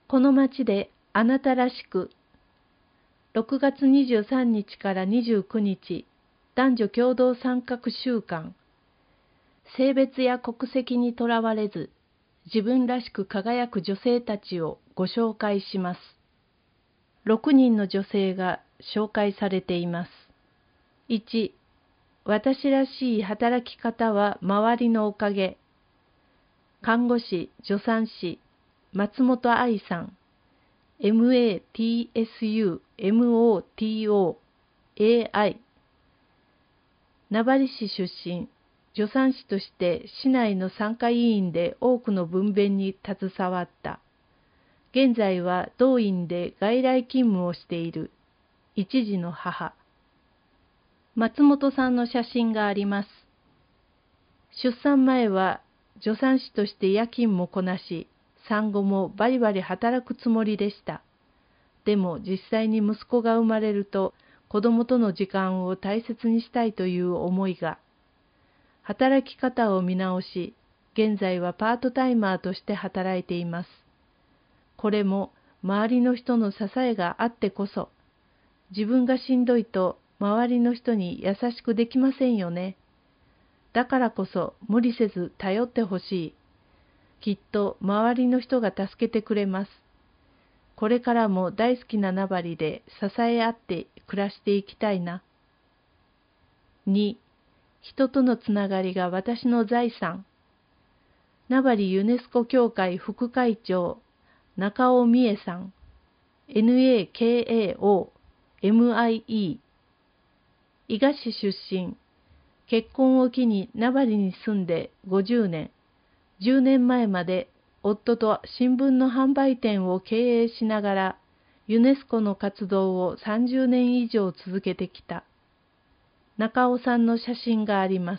この町であなたらしく。6月23日から29日、男女共同参画週間。性別や国籍にとらわれず、自分らしく輝く女性たちをご紹介します。6人の女性が紹介されています。1、私らしい働き方は周りのおかげ。看護師、助産師、松本愛さん。MATSUMOTOAI。名張市出身、助産師として市内の産科医院で多くの分娩に携わった。現在は同院で外来勤務をしている一児の母。松本さんの写真があります。出産前は助産師として夜勤もこなし、産後もバリバリ働くつもりでした。でも実際に息子が生まれると、子供との時間を大切にしたいという思いが、働き方を見直し、現在はパートタイマーとして働いています。これも周りの人の支えがあってこそ、自分がしんどいと周りの人に優しくできませんよね。だからこそ無理せず頼ってほしい。きっと周りの人が助けてくれます。これからも大好きな名張で支え合って暮らしていきたいな。2、人とのつながりが私の財産。名張ユネスコ協会副会長、中尾美恵さん。NAKAOMIE。伊賀市出身。結婚を機に名張に住んで50年。10年前まで夫と新聞の販売店を経営しながら、ユネスコの活動を30年以上続けてきた。中尾さんの写真があります。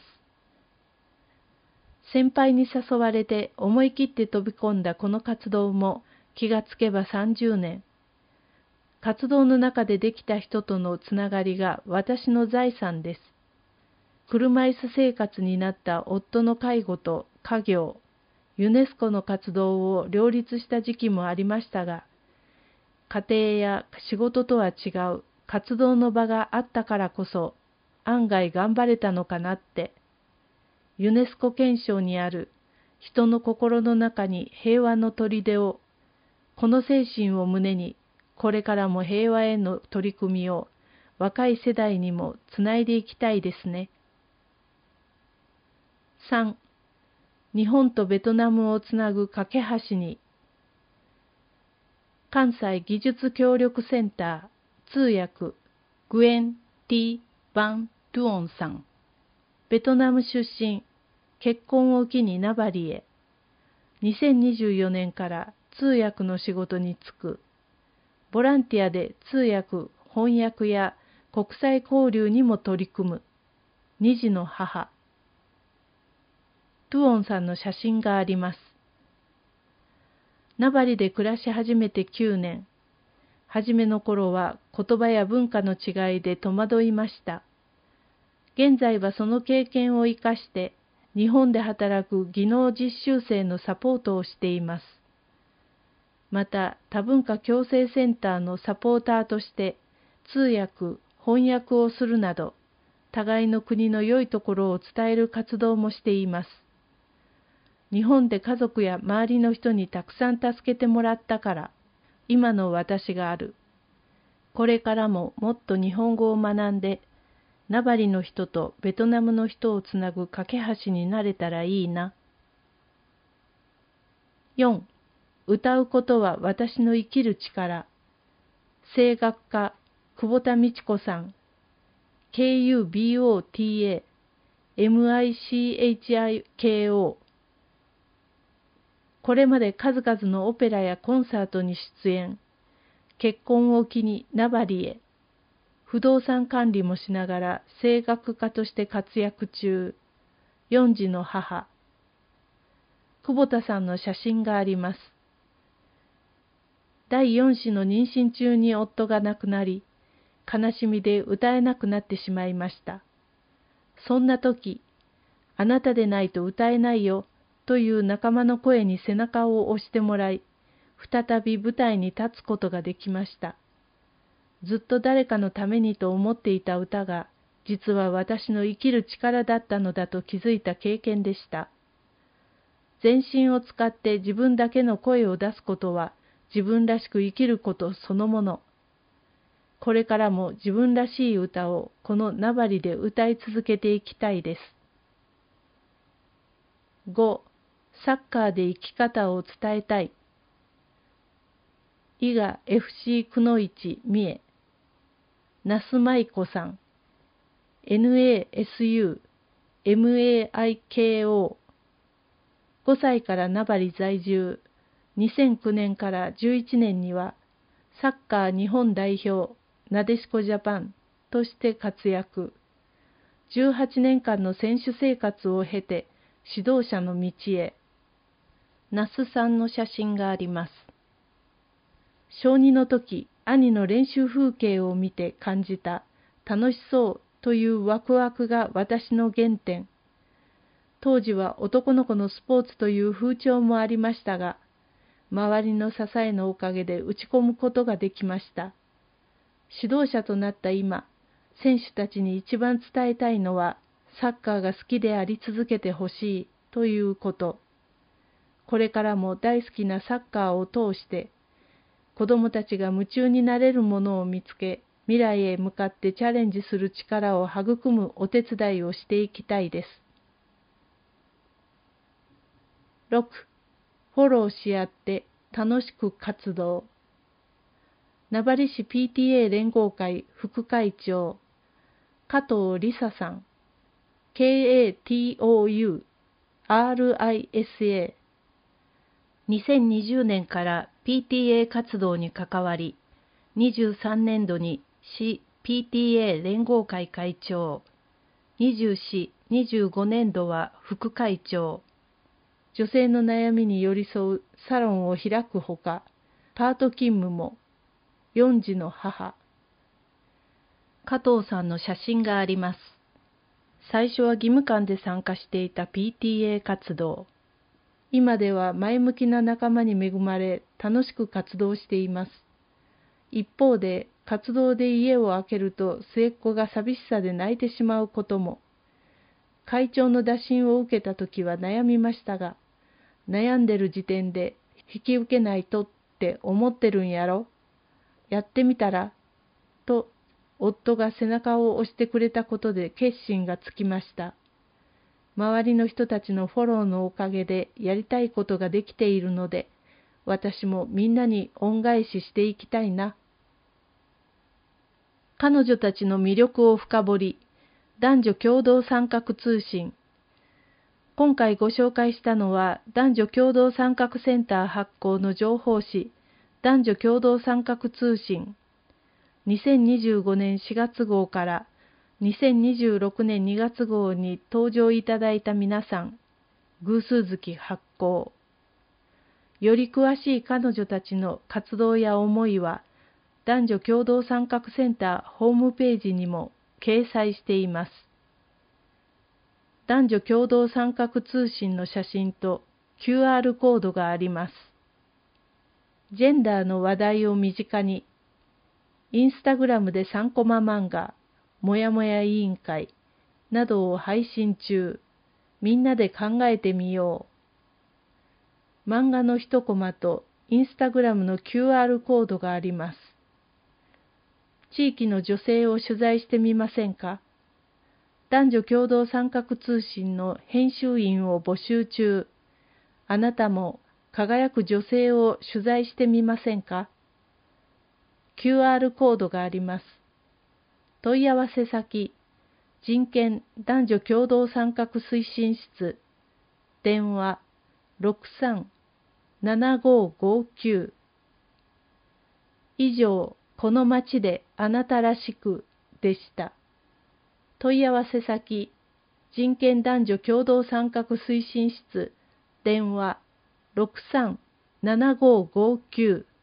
先輩に誘われて思い切って飛び込んだこの活動も気がつけば30年。活動の中でできた人とのつながりが私の財産です。車椅子生活になった夫の介護と家業、ユネスコの活動を両立した時期もありましたが、家庭や仕事とは違う活動の場があったからこそ、案外頑張れたのかなって。ユネスコ憲章にある人の心の中に平和の砦を、この精神を胸に、これからも平和への取り組みを若い世代にもつないでいきたいですね。3、日本とベトナムをつなぐ架け橋に。関西技術協力センター通訳グエン・ティ・バン・トゥオンさん。ベトナム出身、結婚を機に名張へ。2024年から通訳の仕事に就く。ボランティアで通訳、翻訳や国際交流にも取り組む。2児の母。トゥオンさんの写真があります。名張で暮らし始めて9年。初めの頃は言葉や文化の違いで戸惑いました。現在はその経験を生かして日本で働く技能実習生のサポートをしています。また多文化共生センターのサポーターとして通訳・翻訳をするなど、互いの国の良いところを伝える活動もしています。日本で家族や周りの人にたくさん助けてもらったから、今の私がある。これからももっと日本語を学んで、名張の人とベトナムの人をつなぐ架け橋になれたらいいな。4. 歌うことは私の生きる力。声楽家、久保田美智子さん。KUBOTA MICHIKO。これまで数々のオペラやコンサートに出演。結婚を機に名張へ。不動産管理もしながら声楽家として活躍中。4児の母。久保田さんの写真があります。第4子の妊娠中に夫が亡くなり、悲しみで歌えなくなってしまいました。そんな時、あなたでないと歌えないよという仲間の声に背中を押してもらい、 再び舞台に立つことができました。ずっと誰かのためにと思っていた歌が、実は私の生きる力だったのだと気づいた経験でした。全身を使って自分だけの声を出すことは、自分らしく生きることそのもの。これからも自分らしい歌をこの名張で歌い続けていきたいです。5. サッカーで生き方を伝えたい。伊賀 FC くのいち三重。那須舞子さん。NASU MAIKO。5歳から名張在住。2009年から11年には、サッカー日本代表、なでしこジャパンとして活躍。18年間の選手生活を経て、指導者の道へ。那須さんの写真があります。小2の時、兄の練習風景を見て感じた楽しそうというワクワクが私の原点。当時は男の子のスポーツという風潮もありましたが、周りの支えのおかげで打ち込むことができました。指導者となった今、選手たちに一番伝えたいのは、サッカーが好きであり続けてほしいということ。これからも大好きなサッカーを通して、子どもたちが夢中になれるものを見つけ、未来へ向かってチャレンジする力を育むお手伝いをしていきたいです。6. フォローし合って楽しく活動。名張市 PTA 連合会副会長、加藤理沙さん。KATOU RISA。2020年から PTA 活動に関わり、23年度に市 PTA 連合会会長、24、25年度は副会長、女性の悩みに寄り添うサロンを開くほか、パート勤務も、4児の母。加藤さんの写真があります。最初は義務感で参加していた PTA 活動。今では前向きな仲間に恵まれ、楽しく活動しています。一方で、活動で家を空けると末っ子が寂しさで泣いてしまうことも。会長の打診を受けたときは悩みましたが、悩んでる時点で引き受けないとって思ってるんやろ。やってみたらと、夫が背中を押してくれたことで決心がつきました。周りの人たちのフォローのおかげでやりたいことができているので、私もみんなに恩返ししていきたいな。彼女たちの魅力を深掘り、男女共同参画通信。今回ご紹介したのは、男女共同参画センター発行の情報誌、男女共同参画通信。2025年4月号から2026年2月号に登場いただいた皆さん、偶数月発行。より詳しい彼女たちの活動や思いは、男女共同参画センターホームページにも掲載しています。男女共同参画通信の写真と QR コードがあります。ジェンダーの話題を身近に、インスタグラムで3コマ漫画、もやもや委員会などを配信中。みんなで考えてみよう。漫画の1コマとインスタグラムの QR コードがあります。地域の女性を取材してみませんか？男女共同参画通信の編集員を募集中。あなたも輝く女性を取材してみませんか？ QR コードがあります。問い合わせ先、人権男女共同参画推進室、電話63-7559。以上、この街であなたらしくでした。問い合わせ先、人権男女共同参画推進室、電話63-7559。